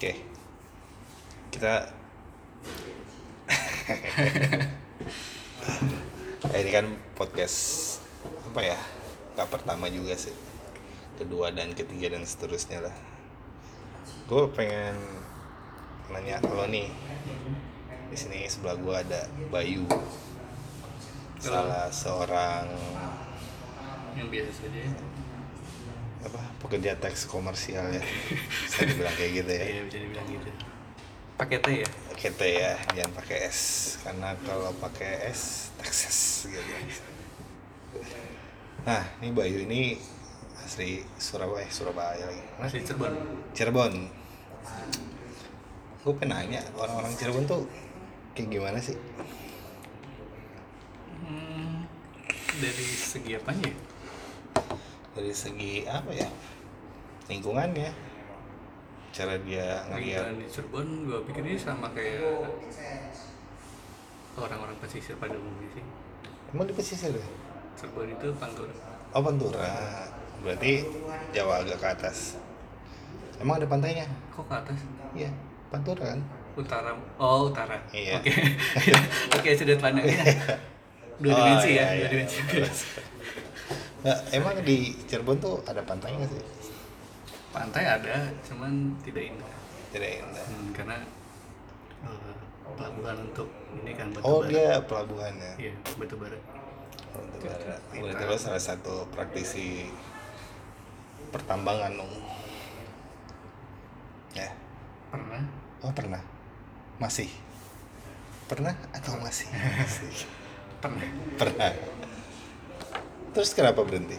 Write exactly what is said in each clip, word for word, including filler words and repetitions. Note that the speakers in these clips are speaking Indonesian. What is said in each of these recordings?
Oke, kita ini kan podcast apa ya? Gak pertama juga sih, kedua dan ketiga dan seterusnya lah. Gue pengen nanya kalau nih, di sini sebelah gue ada Bayu, salah seorang yang biasa saja apa pekerja teks komersial ya, bisa dibilang kayak gitu ya. Iya, bisa dibilang gitu. Pakai T ya? Pakai T ya, jangan pakai S, karena kalau pakai S Texas gitu. Nah, ini Bayu ini asli Surabaya, Surabaya lagi. Asli Cirebon. Cirebon. Gue pengen nanya, orang-orang Cirebon tuh kayak gimana sih? Hmm, dari segi apanya ya? Dari segi apa ya? Lingkungannya, cara dia ngeliat. Lingkungan di Cirebon, gue pikir ini sama kayak orang-orang pesisir pada umumnya sih. Emang di pesisir ya? Cirebon itu Pantura. Oh, Pantura. Berarti Jawa agak ke atas. Emang ada pantainya? Kok ke atas? Iya, Pantura kan? Utara. Oh, utara. Iya. Oke. Oke, sudut pandangnya dua Oh, dimensi iya, ya, iya. dua dimensi. Nah, emang di Cirebon tuh ada pantai nggak sih? Pantai ada, cuman tidak indah. Tidak indah. Hmm, karena uh, pelabuhan untuk ini kan batu Oh, bara. dia pelabuhannya. Iya, batu bara. Oh, Batubara. Berarti lo salah satu praktisi pertambangan dong. Ya. Pernah. Oh, pernah. Masih. Pernah atau masih? Masih. Pernah. Pernah. Terus kenapa berhenti?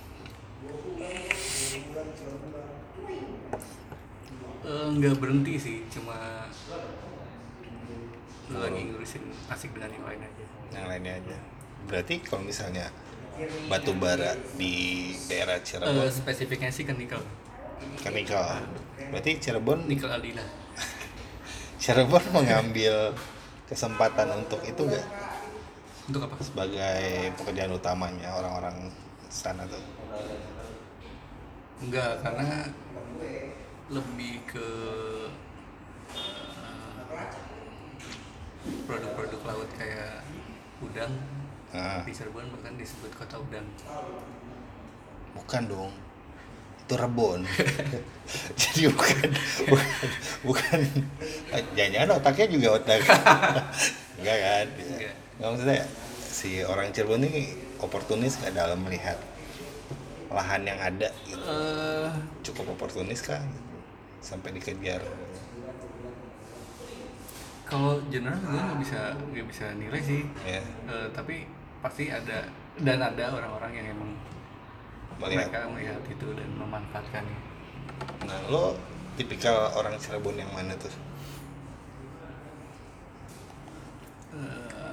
Uh, nggak berhenti sih, cuma lagi ngurusin asik dengan yang lain aja. Yang lainnya aja. Berarti kalau misalnya batu bara di daerah Uh, Cirebon spesifiknya sih kan nikel, kan nikel. Berarti Cirebon nikel aldina. Cirebon mengambil kesempatan untuk itu nggak Untuk apa? sebagai pekerjaan utamanya orang-orang sana tuh? Enggak, karena lebih ke uh, produk-produk laut kayak udang. Nah, Di Cirebon bahkan disebut kota udang. bukan dong, itu Rebon. Jadi bukan, bukan, bukan. Jangan-jangan otaknya juga otak. Enggak kan? Enggak. Nggak, maksudnya si orang Cirebon ini oportunis nggak dalam melihat lahan yang ada gitu. Uh, Cukup oportunis kan sampai dikejar. kalau general gue nggak bisa nggak bisa nilai sih. Ya, Uh, tapi pasti ada dan ada orang-orang yang emang melihat. mereka melihat itu dan memanfaatkannya. Nah, lo tipikal orang Cirebon yang mana tuh? Uh,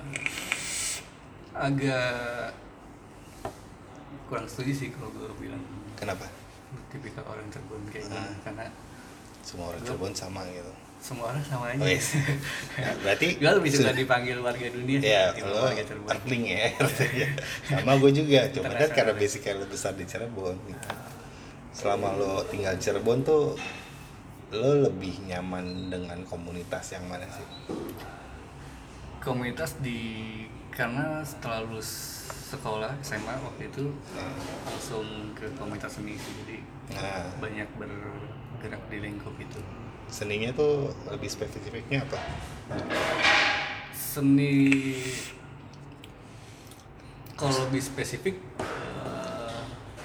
agak kurang setuju sih kalau gue bilang Kenapa? tipikal orang Cirebon kayak gini, Ah. karena Semua orang Lo- Cirebon sama gitu. semua orang sama aja. Oh, yes. Nah, berarti Gue lebih suka dipanggil warga dunia sih ya, dibanding lo warga Cirebon. earthling ya. Sama gue juga, cuma kan Internasional. karena basicnya lo besar di Cirebon. Selama lo tinggal di Cirebon tuh, lo lebih nyaman dengan komunitas yang mana sih? Komunitas di karena setelah lulus sekolah S M A waktu itu langsung ke komunitas seni sih, jadi Nah, banyak bergerak di lingkup itu. seninya tuh lebih spesifiknya apa? Seni kalau lebih spesifik, eh,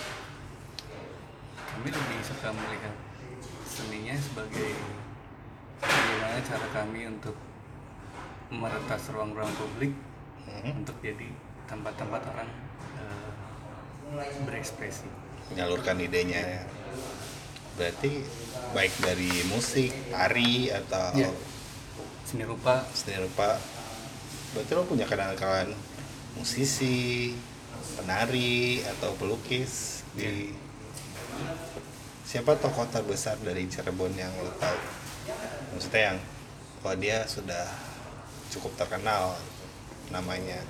kami lebih suka melihat seninya sebagai bagaimana cara kami untuk meretas ruang-ruang publik Hmm, untuk jadi tempat-tempat orang eh, berekspresi. menyalurkan idenya ya. Berarti baik dari musik, tari atau Iya. Seni rupa. seni rupa. Berarti lo punya kenalan musisi, penari atau pelukis di siapa tokoh terbesar dari Cirebon yang lo tahu? Maksudnya yang wah dia sudah cukup terkenal namanya.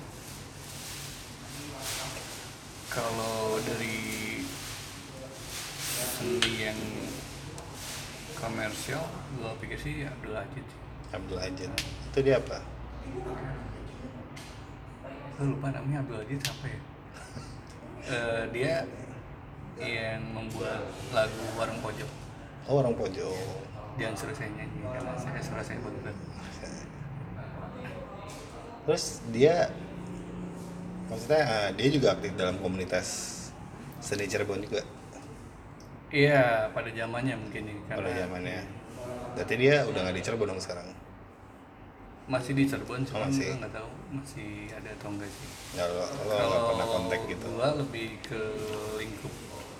Kalau dari seni yang komersial gua pikir sih Abdul Ajit sih. Abdul Ajit. Itu dia apa? Gua lupa namanya Abdul Ajit apa ya. Eh, dia yang membuat lagu Warung Pojok. Oh, orang pojok. Jangan suruh saya nyanyi karena saya suara saya bagus. Terus dia maksudnya ah, dia juga aktif dalam komunitas seni Cirebon juga Iya, pada zamannya mungkin nih pada karena zamannya. Berarti dia udah nggak di Cirebon dong sekarang? masih di Cirebon, Oh, cuma masih. gua nggak tahu masih ada atau enggak sih. Nggak lo lo nggak pernah kontak gitu. Gua lebih ke lingkup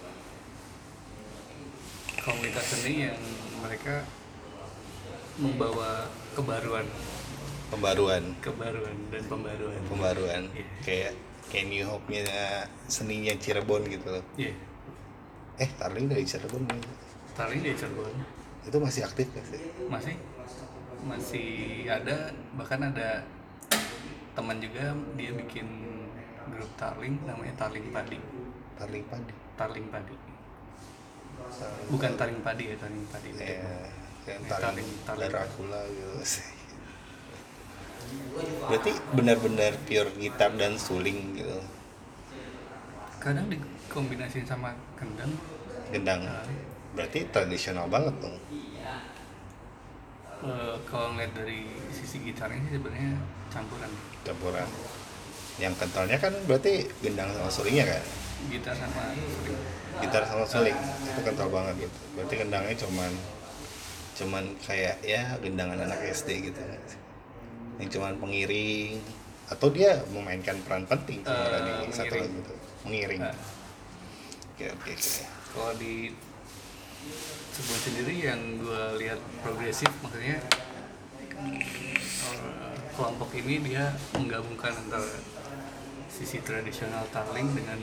komunitas seni yang mereka membawa kebaruan, Pembaruan, kebaruan dan pembaruan. pembaruan. Iya. Kayak kayak New Hope-nya seninya Cirebon gitu loh. Iya, Eh, Tarling dari Cirebon nih. Tarling di Cirebon Itu masih aktif gak sih? masih masih ada, bahkan ada teman juga dia bikin grup Tarling namanya Tarling Padi. Tarling Padi. Tarling Padi. Bukan Tarling Padi ya, Tarling Padi. Ya, kayak Eh, Tarling Tarling- Tarling. Dracula gitu sih. Berarti benar-benar pure gitar dan suling gitu. Kadang dikombinasiin sama kendang. Gendang. Berarti tradisional banget dong. Eh, kalau ngeliat dari sisi gitarnya sih sebenarnya campuran Campuran. Yang kentalnya kan berarti gendang sama sulingnya kan? gitar sama string. Gitar sama suling itu kental banget gitu. Berarti gendangnya cuman cuman kayak ya gendangan anak S D gitu. Yang cuman pengiring atau dia memainkan peran penting sebenarnya Eh, di satu mengiring. lagu itu. Mengiring. Nah, Oke oke oke. kalau di sebuah sendiri yang gue lihat progresif, maksudnya eh, kelompok ini dia menggabungkan antara sisi tradisional Tarling dengan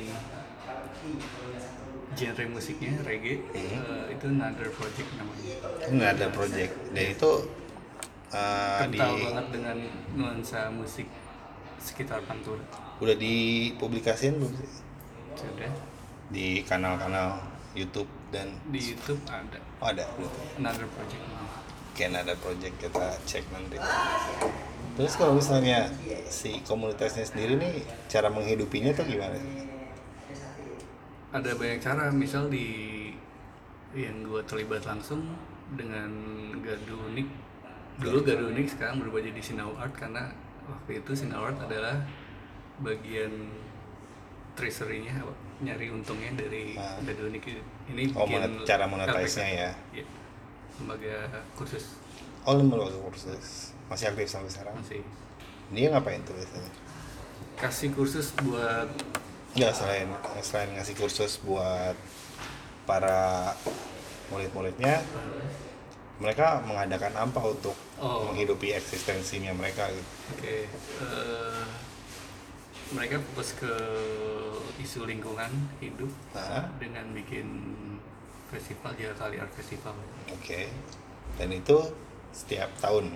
genre musiknya reggae. Eh, itu Another Project namanya. Nggak ada project dan itu uh, di Kental banget dengan nuansa musik sekitar Pantura. udah dipublikasiin belum sih? Sudah Di kanal-kanal YouTube dan di YouTube ada oh, ada berarti. Another Project. Kayak ada project kita cek nanti. Terus kalau misalnya si komunitasnya sendiri nih cara menghidupinya tuh gimana sih? Ada banyak cara, misal di yang gue terlibat langsung dengan Gaduh Unik. Dulu Gaduh Unik, sekarang berubah jadi Sinau Art karena waktu itu Sinau Art adalah bagian treasury-nya, apa, nyari untungnya dari Ah. Gaduh Unik ini. Oh, bikin monet- cara monetize-nya L P K. ya. Iya. Lembaga kursus Oh, lembaga kursus masih aktif sampai sekarang. masih Dia ngapain tuh biasanya? kasih kursus buat Enggak, selain selain ngasih kursus buat para murid-muridnya, mereka mengadakan apa untuk Oh. menghidupi eksistensinya mereka gitu. Oke, eh, mereka fokus ke isu lingkungan hidup Nah, dengan bikin festival Jakarta Kali Art Festival. oke. Dan itu setiap tahun.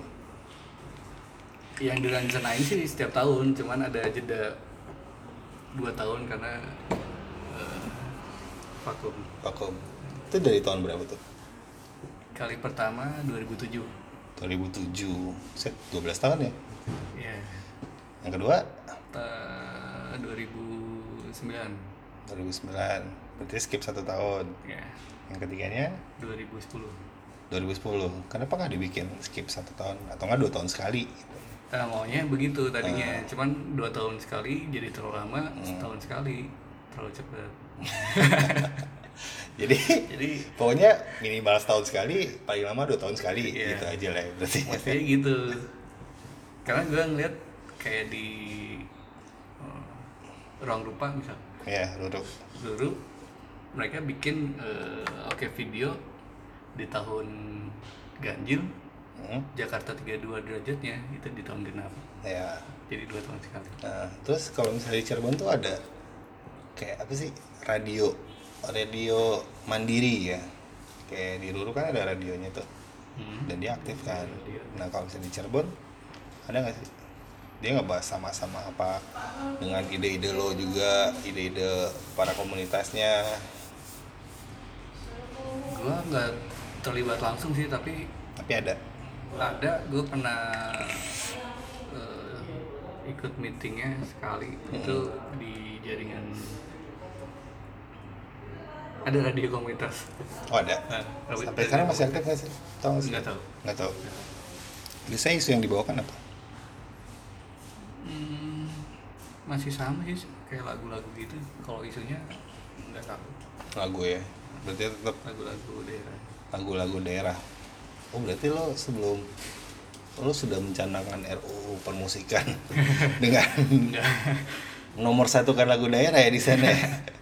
Yang direncanain sih setiap tahun, cuman ada jeda dua tahun karena eh, vakum. Vakum. Itu dari tahun berapa tuh? Kali pertama dua ribu tujuh. dua ribu tujuh. Set dua belas tahun ya. Ya, Yang kedua ta- dua ribu sembilan. dua ribu sembilan. Berarti skip satu tahun. Ya, Yang ketiganya dua ribu sepuluh. dua ribu sepuluh. Kenapa nggak dibikin skip satu tahun atau nggak dua tahun sekali? Nah, maunya begitu tadinya, cuman dua tahun sekali jadi terlalu lama, setahun sekali terlalu cepat. Jadi Jadi pokoknya minimal setahun sekali, paling lama dua tahun sekali, Iya. gitu aja lah ya, berarti. maksudnya gitu. Karena gue ngeliat kayak di eh, ruang rupa misal, Ya, Ruruk. dulu mereka bikin eh, oke video di tahun ganjil, Hmm, Jakarta tiga puluh dua derajatnya itu di tahun genap, ya. jadi dua tahun sekali. Nah, terus kalau misalnya di Cirebon tuh ada kayak apa sih, radio, radio mandiri ya. Kayak di Ruruk kan ada radionya tuh, Hmm. dan dia aktif kan. Radio. Nah kalau misalnya di Cirebon ada nggak sih? Dia ngebahas sama-sama apa dengan ide-ide lo juga, ide-ide para komunitasnya. Gue nggak terlibat langsung sih, tapi Tapi ada. ada gue pernah eh, ikut meetingnya sekali. Hmm. Itu di jaringan, ada radio komunitas. Oh ada. Nah, Sampai sekarang masih aktif nggak sih? Tahu nggak sih? Nggak tahu. Nggak tahu. Biasanya isu yang dibawakan apa? Hmm, masih sama sih kayak lagu-lagu gitu. Kalau isunya nggak tahu. Lagu ya. Berarti tetap Lagu-lagu daerah. lagu-lagu daerah. Oh berarti lo sebelum lo sudah mencanangkan R U U permusikan dengan Enggak. nomor satu kan lagu daerah ya di sana.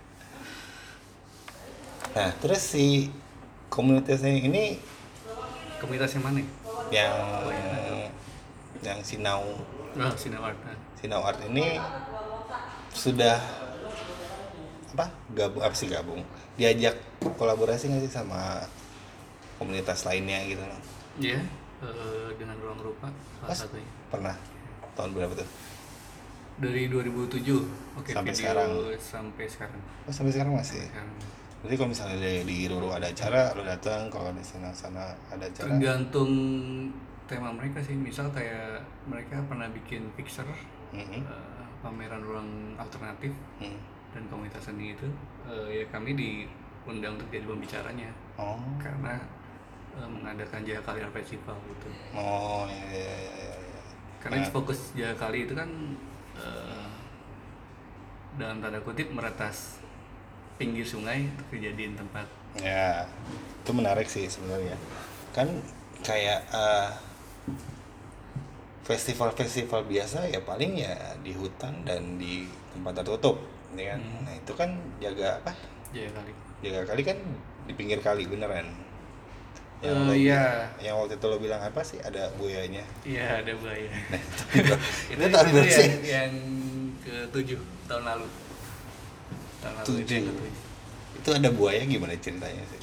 Nah terus si komunitasnya ini Komunitas yang mana? yang yang Sinau Oh, Sinau Art. Nah. Sinau Art ini sudah apa gabung apa sih gabung diajak kolaborasi nggak sih sama komunitas lainnya gitu loh? Iya, eh, dengan Ruang Rupa salah Pas satunya. pernah tahun berapa tuh? Dari dua ribu tujuh. Oke, Sampai video sekarang. sampai sekarang. Oh sampai sekarang masih. Sampai sekarang. Berarti kalau misalnya di, di Ruru ada acara lo datang, kalau di sana sana ada acara. Tergantung tema mereka sih. Misal kayak mereka pernah bikin Pixar, Mhm. eh, pameran ruang alternatif Hmm. dan komunitas seni itu, eh, ya kami diundang untuk jadi pembicaranya Oh. karena eh, mengadakan Jaya Kali Art Festival gitu. Oh iya iya iya. iya, iya. Karena Nah, fokus Jaya Kali itu kan eh, dalam tanda kutip meretas pinggir sungai untuk dijadiin tempat. ya itu menarik sih sebenarnya. Kan kayak eh, festival-festival biasa ya paling ya di hutan dan di tempat tertutup, ya kan. Hmm. Nah itu kan jaga apa? Jaya Kali. Jaga kali kan di pinggir kali beneran. Yang Eh, lo iya. yang waktu itu lo bilang apa sih ada buayanya? Iya, ada buaya. Nah, itu, itu itu tahun itu berapa sih? yang, yang ketujuh tahun lalu. Tahun lalu itu yang Tujuh. ketujuh. Itu ada buaya gimana ceritanya sih?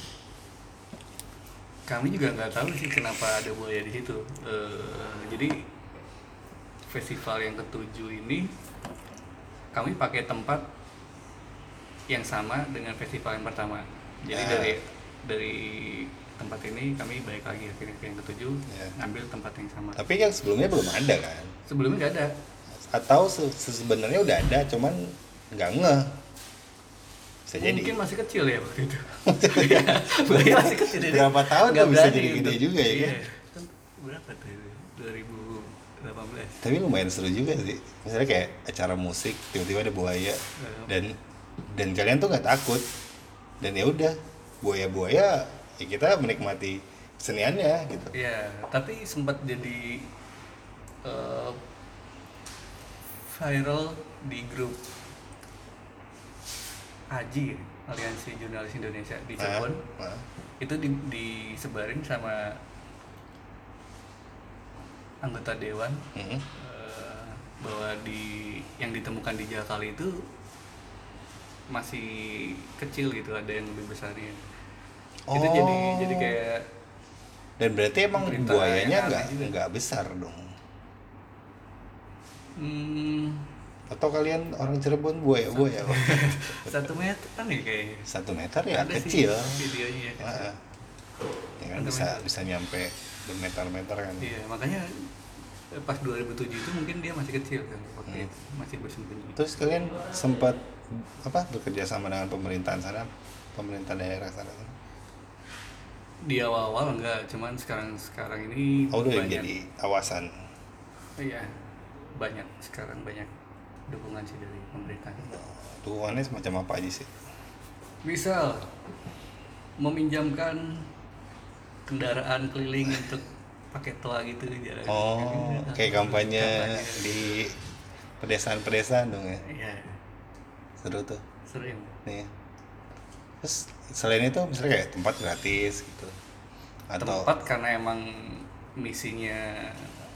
Kami juga nggak tahu sih kenapa ada buaya di situ. Eh, jadi festival yang ketujuh ini kami pakai tempat yang sama dengan festival yang pertama. Jadi Ah. dari dari tempat ini kami balik lagi akhirnya ke yang ketujuh, Ya. ngambil tempat yang sama. Tapi yang sebelumnya belum ada kan? Sebelumnya nggak ada. Atau se- se- sebenarnya udah ada cuman nggak ngeh. Bisa jadi. Mungkin masih kecil ya waktu itu. Buaya masih kecil. jadi Berapa tahun nggak tuh bisa berani jadi gede untuk- juga ya iya. kan? Kan berapa tuh? dua ribu delapan belas. Tapi lumayan seru juga sih. Misalnya kayak acara musik tiba-tiba ada buaya dan dan kalian tuh nggak takut. Dan ya udah buaya-buaya ya kita menikmati keseniannya gitu. Iya, tapi sempat jadi eh, viral di grup A J I, Aliansi Jurnalis Indonesia di Cirebon. Nah, nah. Itu di, disebarin sama anggota dewan Mm-mm. eh, bahwa di yang ditemukan di Jakal itu masih kecil gitu, ada yang lebih besarnya. Itu Oh. jadi jadi kayak Dan berarti emang Berita buayanya yang aneh nggak juga. nggak besar dong. hmm, Atau kalian orang Cirebon buaya-buaya? satu meter kan ya kayaknya. Satu meter ya Ada kecil. sih videonya ya, kecil. Ah, ya kan Satu bisa meter. bisa nyampe bermeter-meter kan. Iya, makanya eh, pas dua ribu tujuh itu mungkin dia masih kecil kan waktu Hmm. itu, masih bersembunyi. Terus kalian sempat apa bekerja sama dengan pemerintahan sana, pemerintah daerah sana? Di awal-awal enggak, cuman sekarang-sekarang ini Oh, udah banyak. jadi awasan. Iya, banyak sekarang banyak dukungan sih dari pemerintah. Dukungannya semacam apa aja sih? Misal meminjamkan kendaraan keliling untuk pakai toa gitu jalan. Oh, kayak kampanye di pedesaan-pedesaan dong ya. Iya, Seru tuh. sering. Nih. Terus selain itu misalnya kayak tempat gratis gitu. Atau Tempat karena emang misinya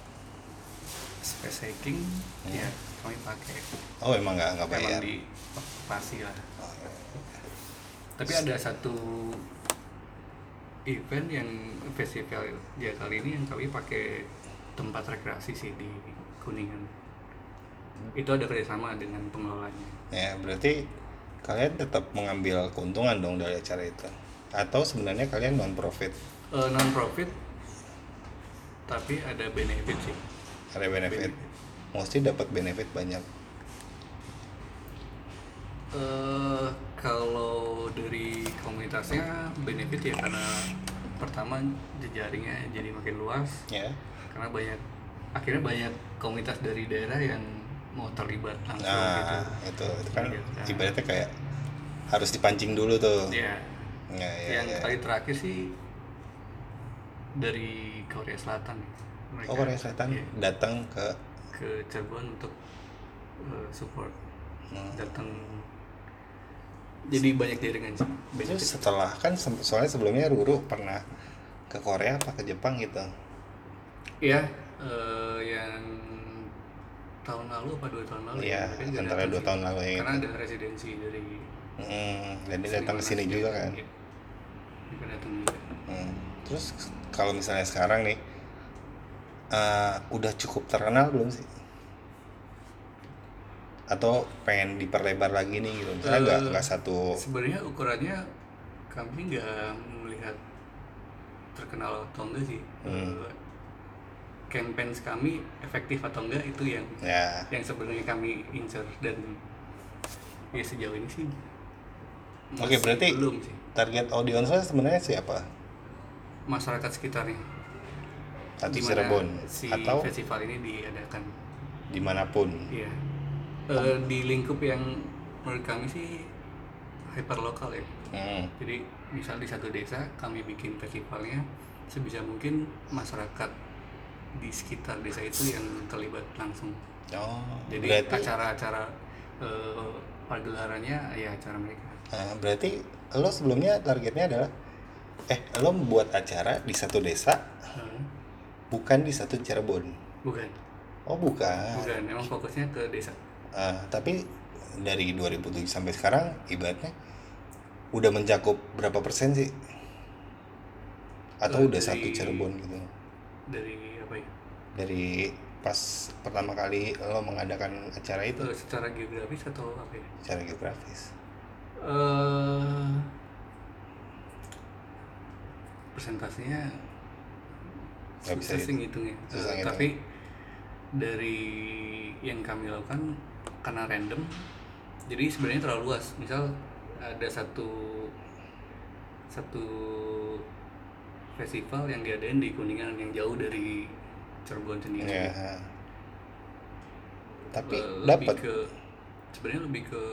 space hiking, Hmm. ya kami pakai. oh emang nggak nggak bayar. Emang di okupasi lah. Oh, iya. Tapi ada satu event yang festival ya kali ini yang kami pakai tempat rekreasi sih di Kuningan. Itu ada kerjasama dengan pengelolanya. Ya berarti kalian tetap mengambil keuntungan dong dari acara itu. Atau sebenarnya kalian non profit? uh, non profit tapi ada benefit sih. Ada benefit. Mostly dapat benefit banyak. Uh, kalau dari komunitasnya benefit ya karena pertama jejaringnya jadi makin luas. Ya. Karena banyak akhirnya banyak komunitas dari daerah yang mau terlibat langsung Nah, gitu. itu itu kan Gitu kan. ibaratnya kayak harus dipancing dulu tuh. Ya. Ya, ya, yang ya. kali terakhir sih dari Korea Selatan. Mereka, Oh, Korea Selatan ya, datang ke ke Cirebon untuk uh, support. hmm. Datang jadi banyak jaringan sih. Terus Benefit. setelah kan se- soalnya sebelumnya Ruru pernah ke Korea apa ke Jepang gitu. Ya, uh, yang tahun lalu apa dua tahun lalu Iya, mereka juga antara datang dua sih. tahun lalu ya Karena gitu. ada residensi dari Hmm, dan dia datang ke Seniman sini asli, juga kan. ya. Mereka datang juga. Hmm. Terus kalau misalnya sekarang nih eh, udah cukup terkenal belum sih? Atau pengen diperlebar lagi nih gitu? Misalnya nggak Eh, nggak satu. Sebenarnya ukurannya kami nggak melihat terkenal atau enggak sih. Hmm. Eh, campaigns kami efektif atau enggak itu yang Ya. yang sebenarnya kami incer dan ya sejauh ini sih Oke, masih berarti belum sih. target audiensnya sebenarnya siapa? Masyarakat sekitarnya Satu di mana Cirebon si atau festival ini diadakan. dimanapun? Iya. Eh, di lingkup yang menurut kami sih hyper lokal ya. Hmm. Jadi misal di satu desa kami bikin festivalnya, sebisa mungkin masyarakat di sekitar desa itu yang terlibat langsung. Oh, Jadi berarti acara-acara eh, pagelarannya ya acara mereka. ah, berarti lo sebelumnya targetnya adalah eh lo membuat acara di satu desa Hmm, bukan di satu Cirebon. bukan, Oh, bukan. bukan. Emang fokusnya ke desa. Ah, tapi dari dua ribu tujuh sampai sekarang ibaratnya udah mencakup berapa persen sih? Atau Eh, udah dari- satu Cirebon gitu? Dari apa ya? Dari pas pertama kali lo mengadakan acara itu Eh, secara geografis atau apa ya? secara geografis. Eh persentasenya Nggak bisa susah sih gitu. ngitungnya. Susah Eh, ngitung. tapi dari yang kami lakukan karena random, jadi sebenarnya terlalu luas. Misal ada satu satu festival yang diadain di Kuningan yang jauh dari Cirebon sendiri. Ya. Tapi Eh, lebih dapat. ke sebenarnya lebih ke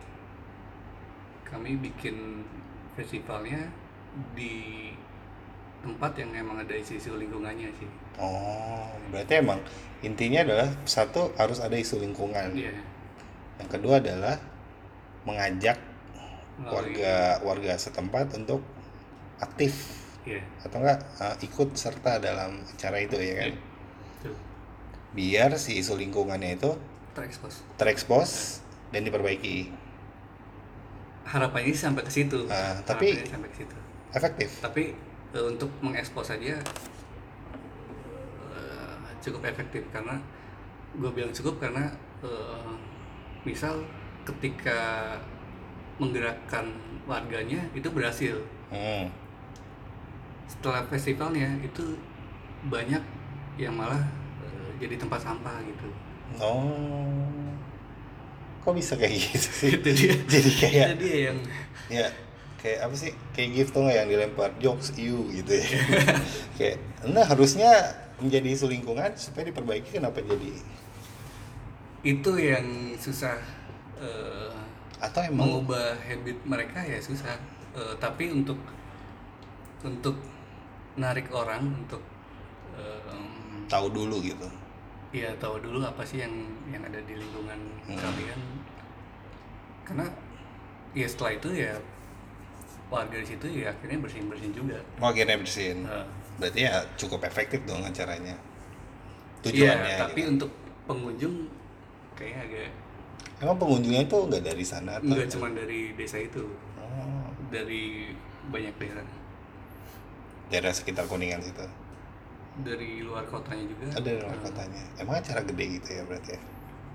kami bikin festivalnya di tempat yang emang ada isu-isu lingkungannya sih. Oh, berarti emang intinya adalah satu harus ada isu lingkungan. Iya. Yang kedua adalah mengajak Melalui- warga warga setempat untuk aktif Iya. atau enggak uh, ikut serta dalam acara itu ya kan. Iya. Betul. Biar si isu lingkungannya itu Terekspos. terekspos dan diperbaiki. Harapannya sih sampai ke situ. Ah, tapi- Harapannya sampai ke situ. Efektif. Tapi eh, untuk mengekspos saja eh, cukup efektif karena gue bilang cukup karena eh, misal ketika menggerakkan warganya itu berhasil. Hmm. Setelah festivalnya itu banyak yang malah eh, jadi tempat sampah gitu. Oh. Kok bisa kayak gitu sih? Itu dia. Jadi kayak Itu dia yang ya kayak apa sih? Kayak gift tuh nggak yang dilempar jokes you gitu ya. Kayak nah harusnya menjadi isu lingkungan supaya diperbaiki, kenapa jadi itu yang susah eh, atau emang mengubah habit mereka ya susah. Eh, tapi untuk untuk narik orang untuk em, tahu dulu gitu. ya tahu dulu apa sih yang yang ada di lingkungan Hmm. kalian, karena ya setelah itu ya warga di situ ya akhirnya bersihin bersihin juga. Oh, akhirnya bersihin. Nah, Berarti ya cukup efektif dong acaranya. iya, Tujuannya. tapi gitu. untuk pengunjung kayaknya agak Emang pengunjungnya itu nggak dari sana atau? nggak cuma dari desa itu, Oh, dari banyak daerah, daerah sekitar Kuningan situ. dari luar kotanya juga. Ada di luar Nah, kotanya. Emang acara gede gitu ya berarti ya?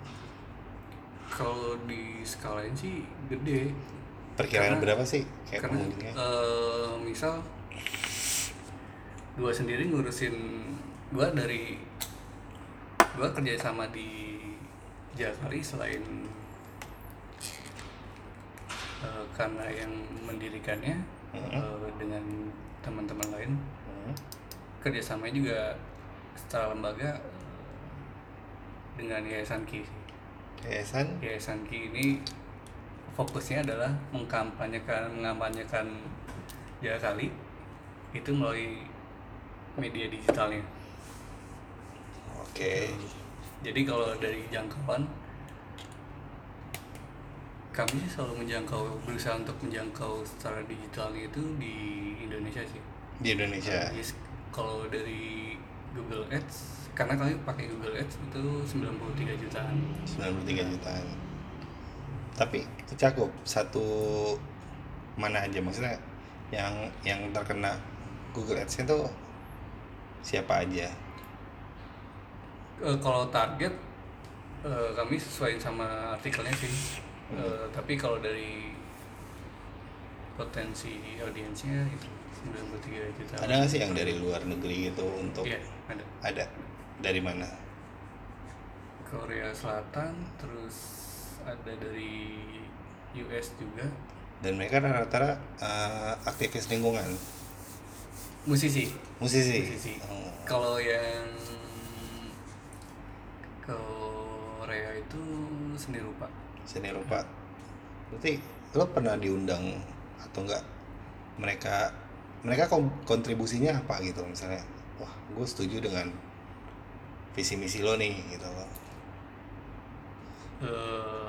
kalau di skalain sih gede. Perkiraan Karena- berapa sih kayak Karena pengunjungnya? eh, misal gua sendiri ngurusin, gua dari gua kerja sama di Jakari selain uh, karena yang mendirikannya Hmm. uh, dengan teman-teman lain, Hmm. kerjasamanya juga secara lembaga dengan Yayasan Ki. Yayasan Yayasan Ki ini fokusnya adalah mengkampanyekan mengampanyekan Jakali itu melalui media digitalnya. oke. Jadi kalau dari jangkauan, kami sih selalu menjangkau, berusaha untuk menjangkau secara digitalnya itu di Indonesia sih. Di Indonesia. Yes, kalau dari Google Ads, karena kami pakai Google Ads itu sembilan puluh tiga jutaan. sembilan puluh tiga jutaan. Tapi kecakup satu mana aja, maksudnya yang yang terkena Google Ads itu siapa aja? Eh, kalau target eh, kami sesuaiin sama artikelnya sih. Eh, tapi kalau dari potensi audiensnya itu sembilan puluh tiga juta. Ada nggak sih yang dari luar negeri gitu untuk? Iya, ada. Ada. Dari mana? Korea Selatan, terus ada dari U S juga. Dan mereka rata-rata uh, aktivis lingkungan, Musisi. musisi. Musisi. Oh, Kalau yang Korea itu seni rupa. seni rupa. Berarti lo pernah diundang atau enggak? Mereka mereka kom- kontribusinya apa gitu misalnya? Wah, gue setuju dengan visi misi lo nih gitu loh. Eh,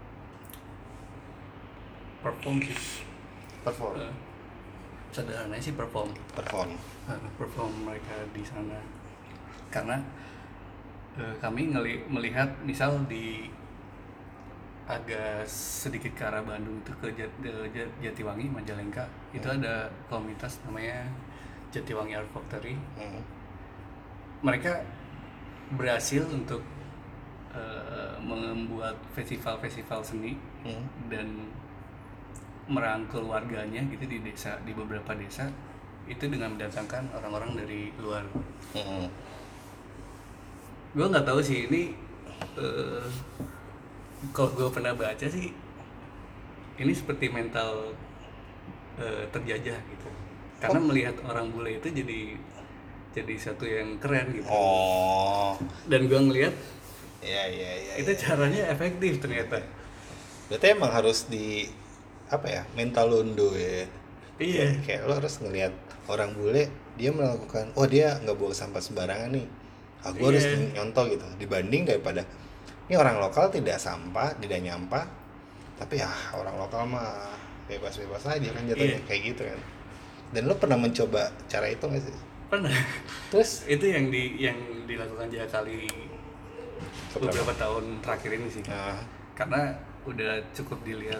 perform sih. Perform. Eh, sederhananya sih perform. Perform. Uh, perform mereka di sana. Karena uh, kami ngeli- melihat misal di agak sedikit ke arah Bandung itu ke Jat- de- Jat- Jatiwangi, Majalengka, itu ada komunitas namanya Jatiwangi Art Factory. Hmm. Mereka berhasil untuk uh, membuat festival-festival seni Hmm. dan merangkul warganya gitu di desa, di beberapa desa itu dengan mendatangkan orang-orang dari luar. Hmm. Gue nggak tahu sih ini uh, kalau gue pernah baca sih ini seperti mental uh, terjajah gitu, karena Oh. melihat orang bule itu jadi jadi satu yang keren gitu. Oh. Dan gue ngelihat Ya ya ya. itu ya. caranya efektif ternyata. Berarti emang harus di apa ya, mental londo ya. Iya. Kayak lo harus ngelihat orang bule, dia melakukan, oh dia nggak buang sampah sembarangan nih, aku harus Iya. nyontoh gitu, dibanding daripada ini orang lokal tidak sampah, tidak nyampah, tapi ya orang lokal mah bebas-bebas aja kan jatuhnya. Iya. Kayak gitu kan. Dan lo pernah mencoba cara itu nggak sih? Pernah. Terus Itu yang di yang dilakukan Jakali beberapa tahun terakhir ini sih. nah, Karena udah cukup dilihat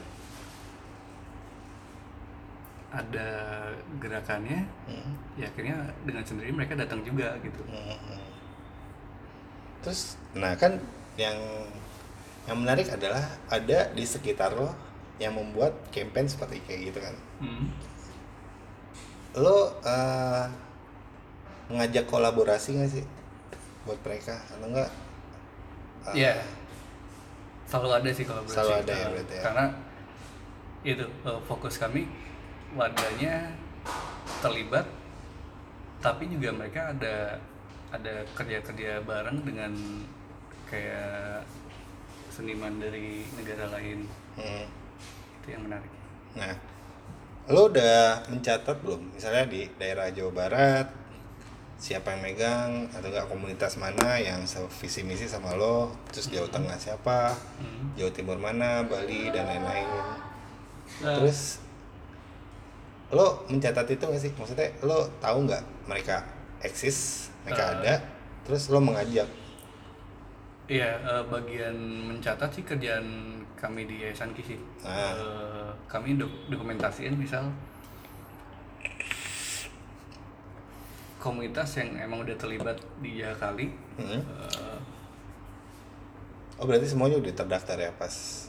ada gerakannya, hmm, ya akhirnya dengan sendiri mereka datang juga gitu. hmm, hmm. Terus nah kan yang yang menarik adalah ada di sekitar lo yang membuat campaign seperti kayak gitu kan. Hmm. Lo uh, mengajak kolaborasi nggak sih buat mereka atau enggak? Uh, Ya, selalu ada sih kolaborasi. Selalu ada ya Uh, berarti ya. Karena itu uh, fokus kami warganya terlibat, tapi juga mereka ada ada kerja-kerja bareng dengan kayak seniman dari negara lain. hmm. Itu yang menarik. Nah, lo udah mencatat belum? Misalnya di daerah Jawa Barat, siapa yang megang atau enggak, komunitas mana yang visi misi sama lo? Terus Jawa Tengah siapa? Hmm. Jawa Timur mana? Bali dan lain-lain. Nah, Terus lo mencatat itu nggak sih? Maksudnya lo tahu nggak mereka eksis, mereka Uh. ada, terus lo mengajak? Iya, eh, bagian mencatat sih kerjaan kami di Yayasan Ki sih. Ah. Eh, kami dok- dokumentasiin misal komunitas yang emang udah terlibat di Jakali. Hmm. eh, Oh berarti semuanya udah terdaftar ya pas?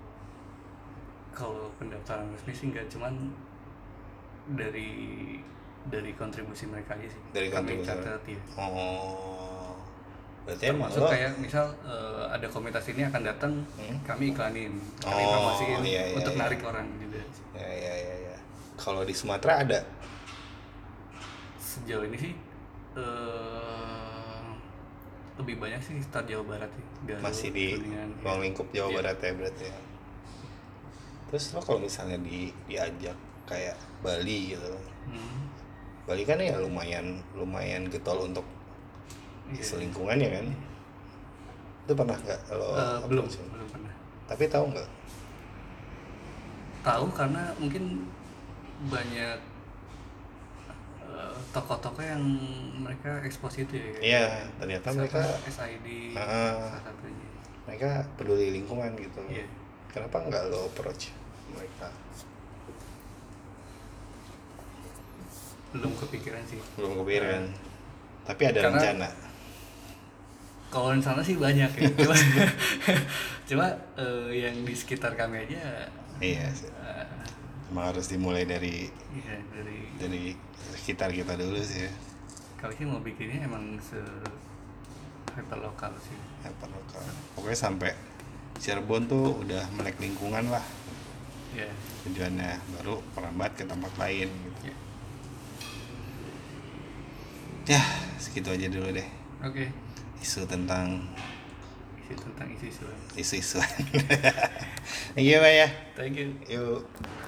kalau pendaftaran resmi sih nggak, cuman dari dari kontribusi mereka aja sih. Dari Kami kontribusi catat ya. Oh, berarti emang Termasuk lo kayak misal eh, ada komunitas ini akan datang, Hmm? kami iklanin, kami Oh, promosiin iya, iya, untuk iya. narik orang juga. ya ya ya ya. Kalau di Sumatera ada Sejauh ini sih eh, lebih banyak sih start Jawa Barat sih. Garut, masih di Kuningan, ruang ya. lingkup Jawa Iya. Barat ya berarti ya. Terus lo kalau misalnya di diajak kayak Bali gitu, Hmm, Bali kan ya lumayan lumayan getol untuk iya. selingkungan ya kan. Itu pernah nggak lo Eh, belum, approach? belum pernah. Tapi tahu nggak? Tahu karena mungkin banyak eh, tokoh-tokoh yang mereka expose itu ya. Iya, ternyata mereka S I D Ah. salah satunya. mereka peduli lingkungan gitu. Iya. Kenapa nggak lo approach mereka? Belum kepikiran sih. Belum kepikiran. Tapi ada Karena- rencana. Kalau di sana sih banyak ya. Cuma cuma eh, yang di sekitar kami aja Iya sih. eh, Emang harus dimulai dari iya dari dari sekitar kita dulu sih ya. kali sih mau bikinnya emang se hyper lokal sih. Apa lokal. Pokoknya sampai Cirebon tuh udah melek lingkungan lah Ya. tujuannya, baru merambat ke tempat lain gitu. Ya. Ya, segitu aja dulu deh. Oke. Isu tentang Isi tentang isu-isu. isu-isu. Thank you, Pak ya. Thank you. Yuk.